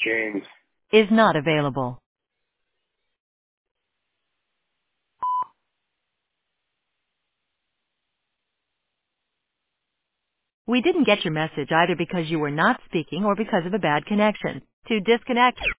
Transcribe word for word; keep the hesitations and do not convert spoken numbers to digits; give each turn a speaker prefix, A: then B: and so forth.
A: James.
B: Is not available. We didn't get your message either because you were not speaking or because of a bad connection. To disconnect